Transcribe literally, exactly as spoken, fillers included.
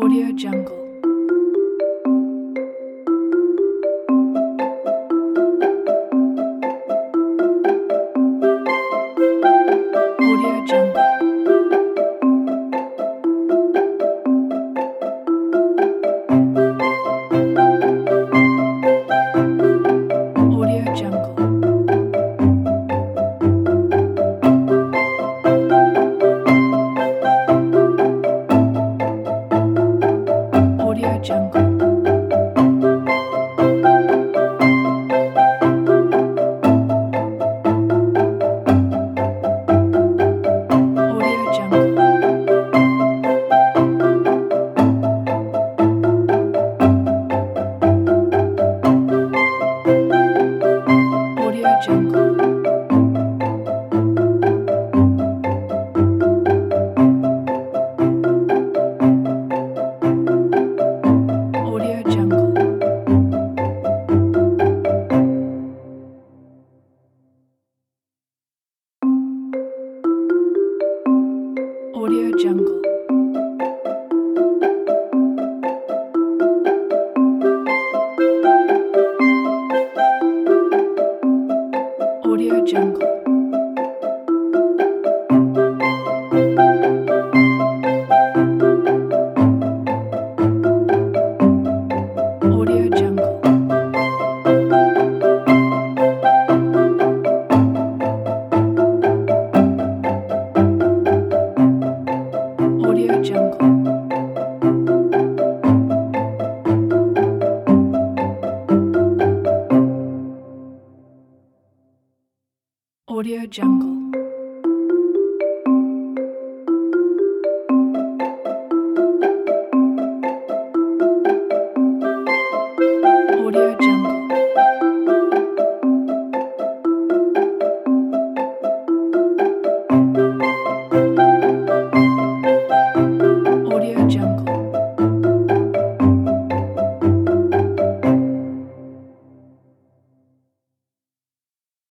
Audio Jungle. Audio Jungle. Audio Jungle. Audio Jungle. Audio Jungle. Audio Jungle. Audio Jungle. Audio Jungle. Audio Jungle. Audio Jungle. Audio Jungle. Audio Jungle. Audio Jungle.